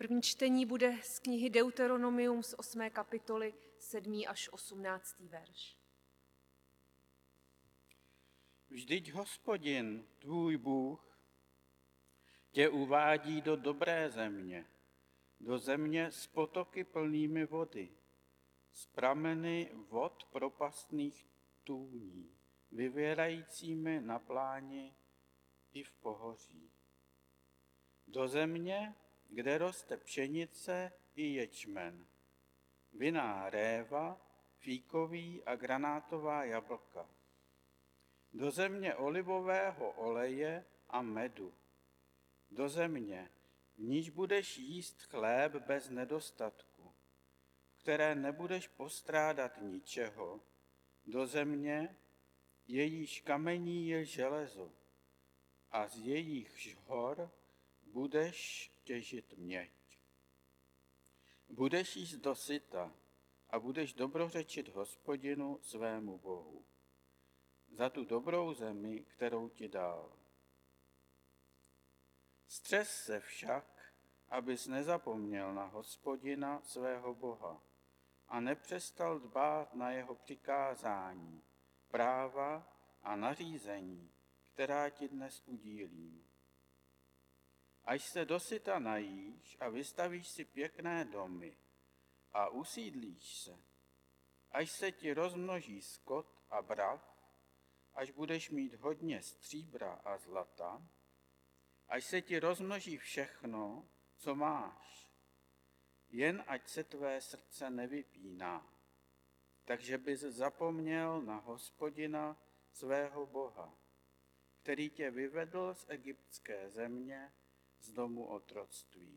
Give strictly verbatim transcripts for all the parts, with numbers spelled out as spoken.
První čtení bude z knihy Deuteronomium z osmé kapitoly, sedmý až osmnáctý verš. Vždyť Hospodin, tvůj Bůh, tě uvádí do dobré země, do země s potoky plnými vody, s prameny vod propastných tůní, vyvěrajícími na pláni i v pohoří. Do země, kde roste pšenice i ječmen, vinná réva, fíkový a granátová jablka. Do země olivového oleje a medu. Do země, v níž budeš jíst chléb bez nedostatku, v které nebudeš postrádat ničeho. Do země, jejíž kamení je železo, a z jejich hor budeš těžit měď. Budeš jíst dosyta a budeš dobrořečit Hospodinu svému Bohu za tu dobrou zemi, kterou ti dal. Střes se však, abys nezapomněl na Hospodina svého Boha a nepřestal dbát na jeho přikázání, práva a nařízení, která ti dnes udílím. Až se dosyta najíš a vystavíš si pěkné domy a usídlíš se, až se ti rozmnoží skot a brav, až budeš mít hodně stříbra a zlata, až se ti rozmnoží všechno, co máš, jen ať se tvé srdce nevypíná, takže bys zapomněl na Hospodina svého Boha, který tě vyvedl z egyptské země, z domu otroctví.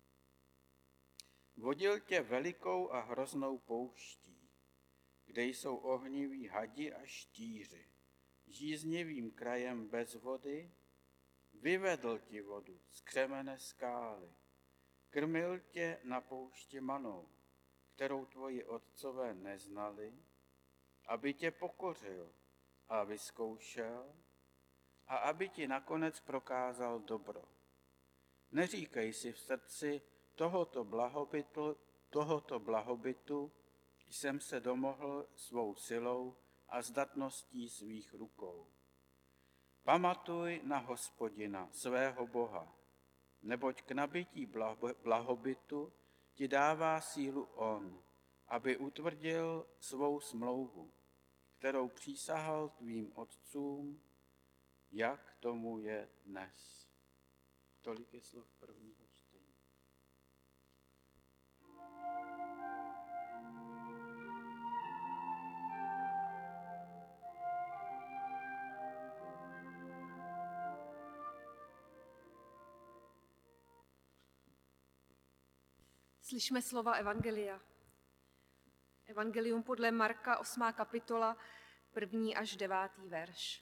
Vodil tě velikou a hroznou pouští, kde jsou ohniví hadi a štíři, žíznivým krajem bez vody, vyvedl ti vodu z křemene skály, krmil tě na poušti manou, kterou tvoji otcové neznali, aby tě pokořil a vyzkoušel a aby ti nakonec prokázal dobro. Neříkej si v srdci, tohoto blahobytu, tohoto blahobytu jsem se domohl svou silou a zdatností svých rukou. Pamatuj na Hospodina, svého Boha, neboť k nabytí blahobytu ti dává sílu on, aby utvrdil svou smlouvu, kterou přísahal tvým otcům, jak tomu je dnes. Tolik je slov prvního čtení. Slyšme slova Evangelia. Evangelium podle Marka, osmá kapitola, první až devátý verš.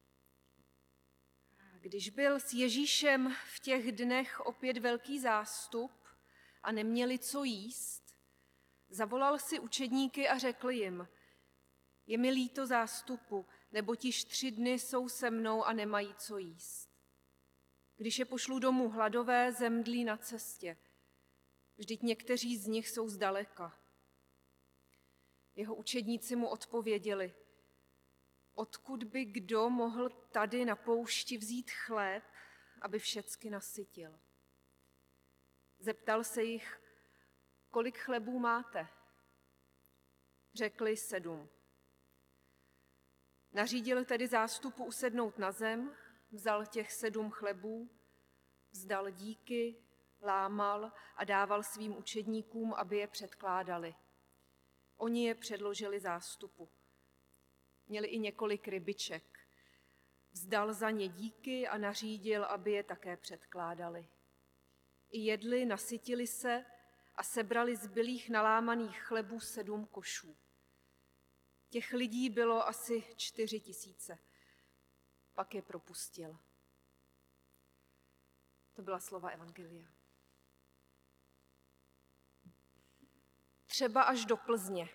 Když byl s Ježíšem v těch dnech opět velký zástup a neměli co jíst, zavolal si učedníky a řekl jim, je mi líto zástupu, neboť již tři dny jsou se mnou a nemají co jíst. Když je pošlu domů hladové, zemdlí na cestě. Vždyť někteří z nich jsou zdaleka. Jeho učedníci mu odpověděli, odkud by kdo mohl tady na poušti vzít chléb, aby všecky nasytil. Zeptal se jich, kolik chlebů máte? Řekli sedm. Nařídil tedy zástupu usednout na zem, vzal těch sedm chlebů, vzdal díky, lámal a dával svým učedníkům, aby je předkládali. Oni je předložili zástupu. Měli i několik rybiček. Vzdal za ně díky a nařídil, aby je také předkládali. I jedli, nasytili se a sebrali zbylých nalámaných chlebů sedm košů. Těch lidí bylo asi čtyři tisíce. Pak je propustil. To byla slova Evangelia. Třeba až do Plzně.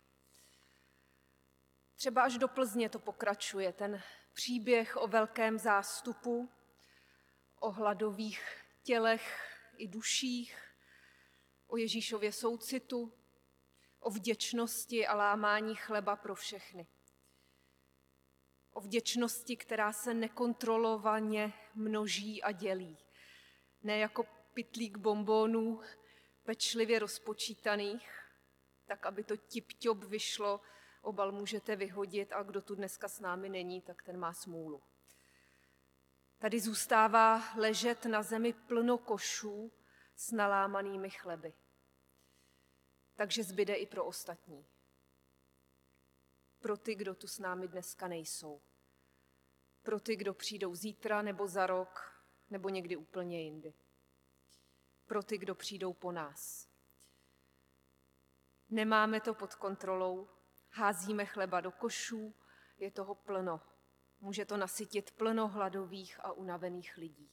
Třeba až do Plzně to pokračuje, ten příběh o velkém zástupu, o hladových tělech i duších, o Ježíšově soucitu, o vděčnosti a lámání chleba pro všechny. O vděčnosti, která se nekontrolovaně množí a dělí. Ne jako pytlík bonbonů, pečlivě rozpočítaných, tak aby to tip-top vyšlo, obal můžete vyhodit a kdo tu dneska s námi není, tak ten má smůlu. Tady zůstává ležet na zemi plno košů s nalámanými chleby. Takže zbyde i pro ostatní. Pro ty, kdo tu s námi dneska nejsou. Pro ty, kdo přijdou zítra nebo za rok, nebo někdy úplně jindy. Pro ty, kdo přijdou po nás. Nemáme to pod kontrolou, házíme chleba do košů, je toho plno. Může to nasytit plno hladových a unavených lidí.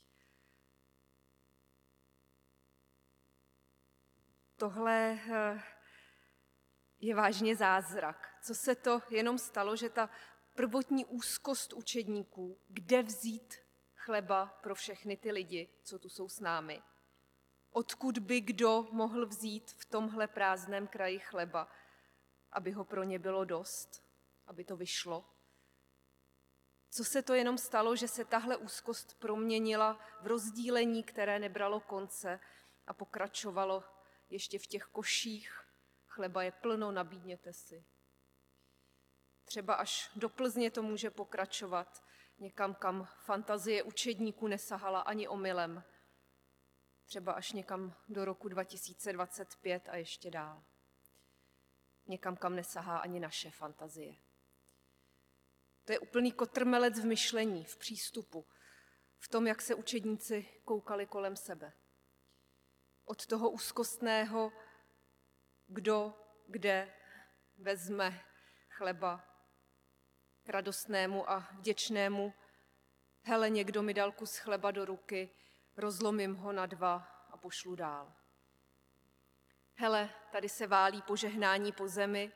Tohle je vážně zázrak. Co se to jenom stalo, že ta prvotní úzkost učedníků, kde vzít chleba pro všechny ty lidi, co tu jsou s námi, odkud by kdo mohl vzít v tomhle prázdném kraji chleba, aby ho pro ně bylo dost, aby to vyšlo. Co se to jenom stalo, že se tahle úzkost proměnila v rozdílení, které nebralo konce a pokračovalo ještě v těch koších. Chleba je plno, nabídněte si. Třeba až do Plzně to může pokračovat, někam, kam fantazie učedníků nesahala ani omylem. Třeba až někam do roku dva tisíce dvacet pět a ještě dál. Někam, kam nesahá ani naše fantazie. To je úplný kotrmelec v myšlení, v přístupu, v tom, jak se učedníci koukali kolem sebe. Od toho úzkostného, kdo, kde vezme chleba, k radostnému a vděčnému, hele, někdo mi dal kus chleba do ruky, rozlomím ho na dva a pošlu dál. Hele, tady se válí požehnání po zemi,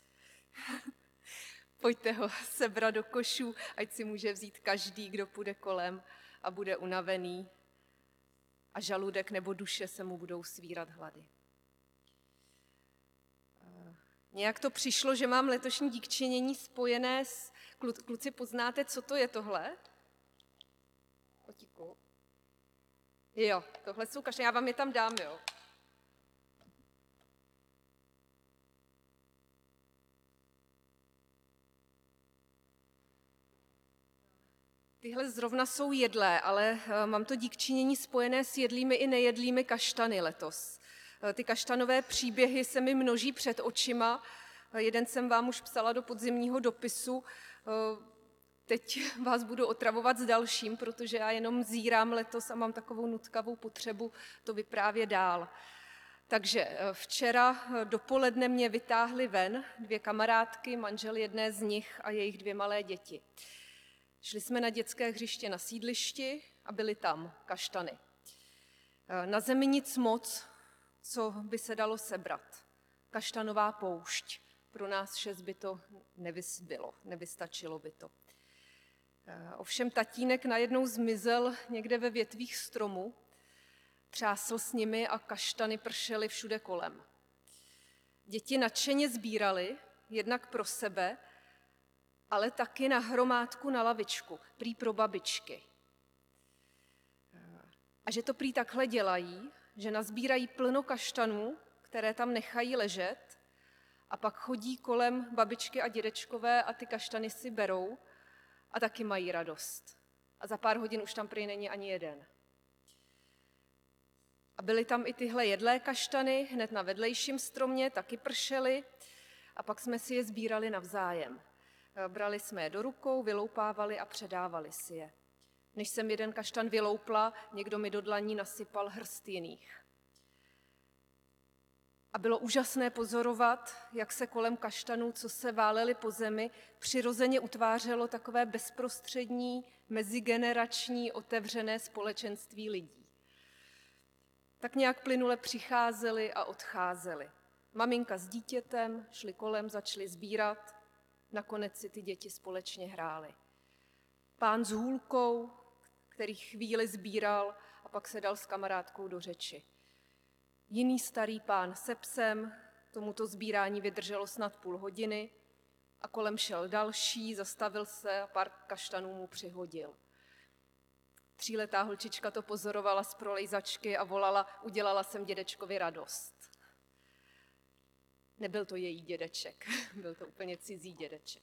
pojďte ho sebrat do košů, ať si může vzít každý, kdo půjde kolem a bude unavený a žaludek nebo duše se mu budou svírat hlady. Nějak to přišlo, že mám letošní díkčinění spojené s... Kluci, poznáte, co to je tohle? Potíku. Jo, tohle jsou kašny, já vám je tam dám, jo. Tyhle zrovna jsou jedlé, ale mám to díkčinění spojené s jedlými i nejedlými kaštany letos. Ty kaštanové příběhy se mi množí před očima. Jeden jsem vám už psala do podzimního dopisu. Teď vás budu otravovat s dalším, protože já jenom zírám letos a mám takovou nutkavou potřebu to vyprávět dál. Takže včera dopoledne mě vytáhly ven dvě kamarádky, manžel jedné z nich a jejich dvě malé děti. Šli jsme na dětské hřiště na sídlišti a byly tam kaštany. Na zemi nic moc, co by se dalo sebrat. Kaštanová poušť. Pro nás šest by to nevysbylo, nevystačilo by to. Ovšem tatínek najednou zmizel někde ve větvích stromu, třásl s nimi a kaštany pršely všude kolem. Děti nadšeně sbírali, jednak pro sebe, ale taky na hromádku na lavičku, prý pro babičky. A že to prý takhle dělají, že nazbírají plno kaštanů, které tam nechají ležet, a pak chodí kolem babičky a dědečkové a ty kaštany si berou a taky mají radost. A za pár hodin už tam prý není ani jeden. A byly tam i tyhle jedlé kaštany, hned na vedlejším stromě, taky pršely a pak jsme si je sbírali navzájem. Brali jsme je do rukou, vyloupávali a předávali si je. Než jsem jeden kaštan vyloupla, někdo mi do dlaní nasypal hrst jiných. A bylo úžasné pozorovat, jak se kolem kaštanů, co se válely po zemi, přirozeně utvářelo takové bezprostřední, mezigenerační, otevřené společenství lidí. Tak nějak plynule přicházeli a odcházeli. Maminka s dítětem šli kolem, začali sbírat, nakonec si ty děti společně hrály. Pán s hůlkou, který chvíli sbíral a pak se dal s kamarádkou do řeči. Jiný starý pán se psem, tomuto sbírání vydrželo snad půl hodiny a kolem šel další, zastavil se a pár kaštanů mu přihodil. Tříletá holčička to pozorovala z prolejzačky a volala, udělala jsem dědečkovi radost. Nebyl to její dědeček, byl to úplně cizí dědeček.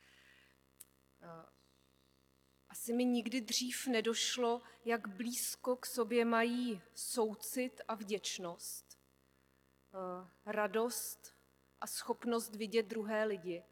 Asi mi nikdy dřív nedošlo, jak blízko k sobě mají soucit a vděčnost, radost a schopnost vidět druhé lidi.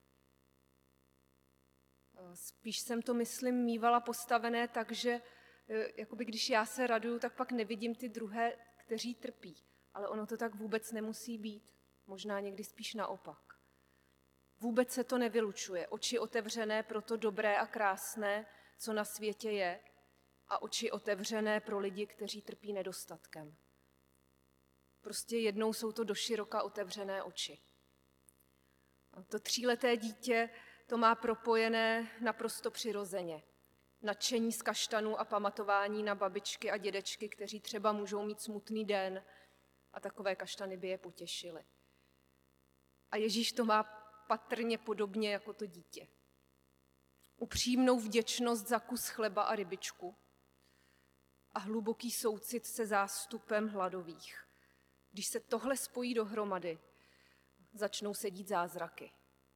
Spíš jsem to, myslím, mívala postavené tak, že jakoby když já se raduju, tak pak nevidím ty druhé, kteří trpí. Ale ono to tak vůbec nemusí být. Možná někdy spíš naopak. Vůbec se to nevylučuje. Oči otevřené pro to dobré a krásné, co na světě je, a oči otevřené pro lidi, kteří trpí nedostatkem. Prostě jednou jsou to doširoka otevřené oči. A to tříleté dítě to má propojené naprosto přirozeně. Nadšení z kaštanů a pamatování na babičky a dědečky, kteří třeba můžou mít smutný den a takové kaštany by je potěšily. A Ježíš to má patrně podobně jako to dítě. Upřímnou vděčnost za kus chleba a rybičku a hluboký soucit se zástupem hladových. Když se tohle spojí dohromady, začnou se dít zázraky.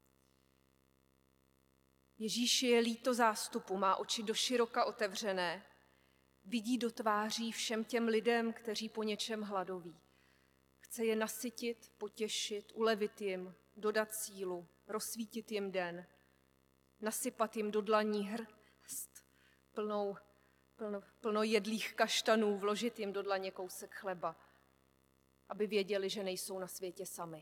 Ježíši je líto zástupu, má oči doširoka otevřené, vidí do tváří všem těm lidem, kteří po něčem hladoví. Chce je nasytit, potěšit, ulevit jim, dodat sílu, rozsvítit jim den, nasypat jim do dlaní hrst plnou, plno, plno jedlých kaštanů, vložit jim do dlaně kousek chleba, aby věděli, že nejsou na světě sami.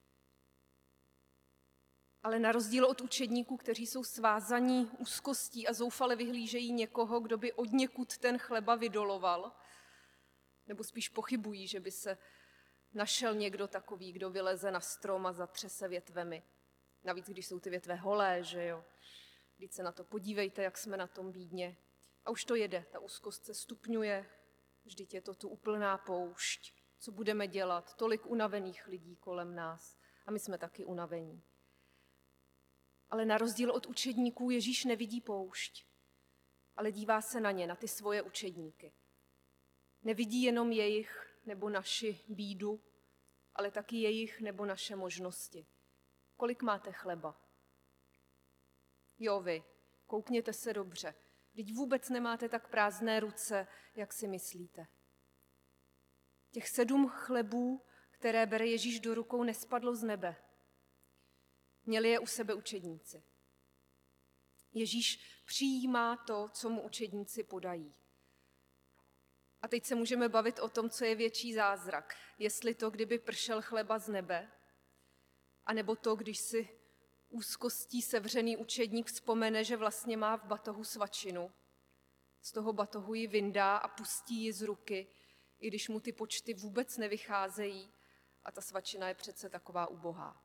Ale na rozdíl od učedníků, kteří jsou svázaní úzkostí a zoufale vyhlížejí někoho, kdo by odněkud ten chleba vydoloval, nebo spíš pochybují, že by se našel někdo takový, kdo vyleze na strom a zatře se větvemi. Navíc, když jsou ty větve holé, že jo. Vždyť se na to podívejte, jak jsme na tom bídně. A už to jede, ta úzkost se stupňuje, vždyť je to tu úplná poušť. Co budeme dělat? Tolik unavených lidí kolem nás. A my jsme taky unavení. Ale na rozdíl od učedníků Ježíš nevidí poušť, ale dívá se na ně, na ty svoje učedníky. Nevidí jenom jejich nebo naši bídu, ale taky jejich nebo naše možnosti. Kolik máte chleba? Jo, vy, koukněte se dobře. Vždyť vůbec nemáte tak prázdné ruce, jak si myslíte. Těch sedm chlebů, které bere Ježíš do rukou, nespadlo z nebe. Měli je u sebe učedníci. Ježíš přijímá to, co mu učedníci podají. A teď se můžeme bavit o tom, co je větší zázrak. Jestli to, kdyby pršel chleba z nebe, anebo to, když si úzkostí sevřený učedník vzpomene, že vlastně má v batohu svačinu. Z toho batohu ji vyndá a pustí ji z ruky, i když mu ty počty vůbec nevycházejí a ta svačina je přece taková ubohá.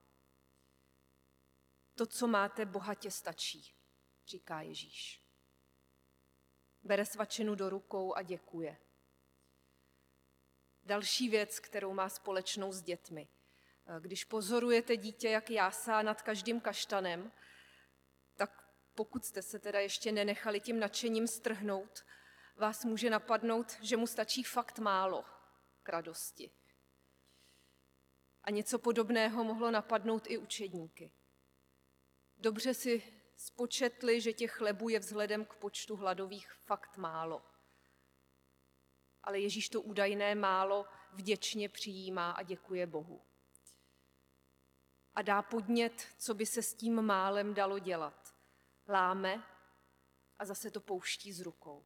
To, co máte, bohatě stačí, říká Ježíš. Bere svačinu do rukou a děkuje. Další věc, kterou má společnou s dětmi. Když pozorujete dítě, jak jásá nad každým kaštanem, tak pokud jste se teda ještě nenechali tím nadšením strhnout, vás může napadnout, že mu stačí fakt málo k radosti. A něco podobného mohlo napadnout i učedníky. Dobře si spočetli, že těch chlebů je vzhledem k počtu hladových fakt málo. Ale Ježíš to údajné málo vděčně přijímá a děkuje Bohu. A dá podnět, co by se s tím málem dalo dělat. Láme a zase to pouští z rukou.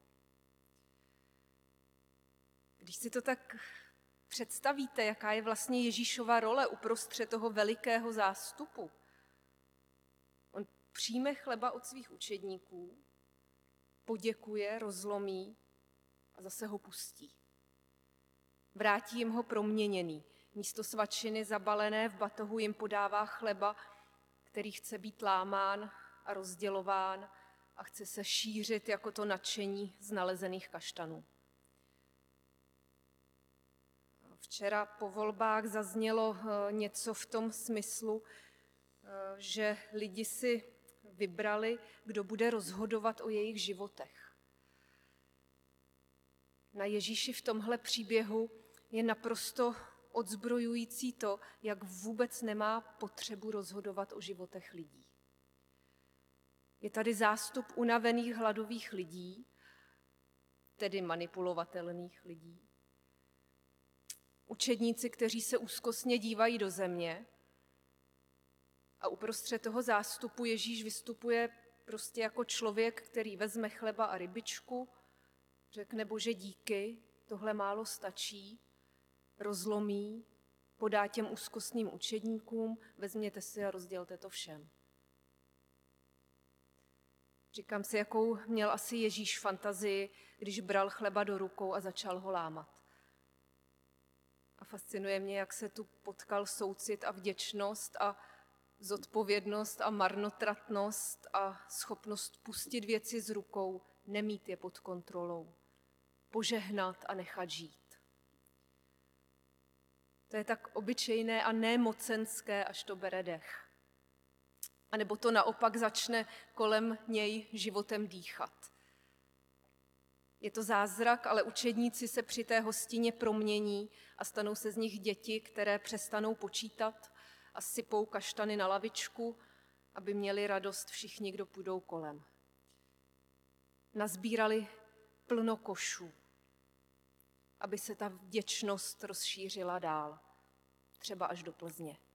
Když si to tak představíte, jaká je vlastně Ježíšova role uprostřed toho velikého zástupu, on přijme chleba od svých učedníků, poděkuje, rozlomí a zase ho pustí. Vrátí jim ho proměněný. Místo svačiny zabalené v batohu jim podává chleba, který chce být lámán a rozdělován a chce se šířit jako to nadšení z nalezených kaštanů. Včera po volbách zaznělo něco v tom smyslu, že lidi si vybrali, kdo bude rozhodovat o jejich životech. Na Ježíši v tomhle příběhu je naprosto odzbrojující to, jak vůbec nemá potřebu rozhodovat o životech lidí. Je tady zástup unavených hladových lidí, tedy manipulovatelných lidí. Učedníci, kteří se úzkostně dívají do země, a uprostřed toho zástupu Ježíš vystupuje prostě jako člověk, který vezme chleba a rybičku, řekne Bože díky, tohle málo stačí, rozlomí, podá těm úzkostným učedníkům, vezměte si a rozdělte to všem. Říkám si, jakou měl asi Ježíš fantazii, když bral chleba do rukou a začal ho lámat. A fascinuje mě, jak se tu potkal soucit a vděčnost a zodpovědnost a marnotratnost a schopnost pustit věci z rukou, nemít je pod kontrolou, požehnat a nechat žít. To je tak obyčejné a nemocenské, až to bere dech. A nebo to naopak začne kolem něj životem dýchat. Je to zázrak, ale učedníci se při té hostině promění a stanou se z nich děti, které přestanou počítat a sypou kaštany na lavičku, aby měli radost všichni, kdo půjdou kolem. Nazbírali plno košů, aby se ta vděčnost rozšířila dál, třeba až do Plzně.